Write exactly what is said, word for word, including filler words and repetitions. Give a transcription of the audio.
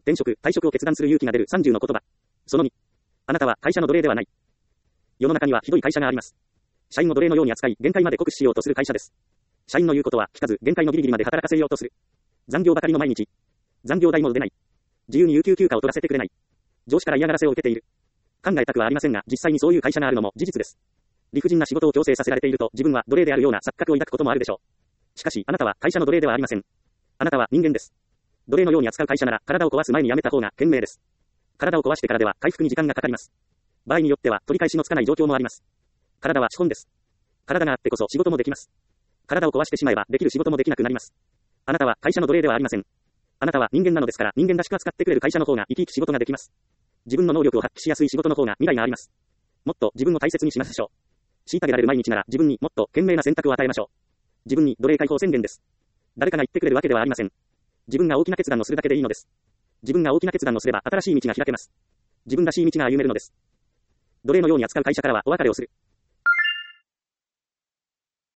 転職、退職を決断する勇気が出るさんじゅうの言葉。そのに。あなたは会社の奴隷ではない。世の中にはひどい会社があります。社員を奴隷のように扱い、限界まで酷使しようとする会社です。社員の言うことは聞かず、限界のギリギリまで働かせようとする。残業ばかりの毎日。残業代も出ない。自由に有給休暇を取らせてくれない。上司から嫌がらせを受けている。考えたくはありませんが、実際にそういう会社があるのも事実です。理不尽な仕事を強制させられていると、自分は奴隷であるような錯覚を抱くこともあるでしょう。しかし、あなたは会社の奴隷ではありません。あなたは人間です。奴隷のように扱う会社なら、体を壊す前に辞めた方が賢明です。体を壊してからでは回復に時間がかかります。場合によっては取り返しのつかない状況もあります。体は資本です。体があってこそ仕事もできます。体を壊してしまえばできる仕事もできなくなります。あなたは会社の奴隷ではありません。あなたは人間なのですから、人間らしく扱ってくれる会社の方が生き生き仕事ができます。自分の能力を発揮しやすい仕事の方が未来があります。もっと自分を大切にしましょう。虐げられる毎日なら自分にもっと賢明な選択を与えましょう。自分に奴隷解放宣言です。誰かが言ってくれるわけではありません。自分が大きな決断をするだけでいいのです。自分が大きな決断をすれば新しい道が開けます。自分らしい道が歩めるのです。奴隷のように扱う会社からはお別れをする。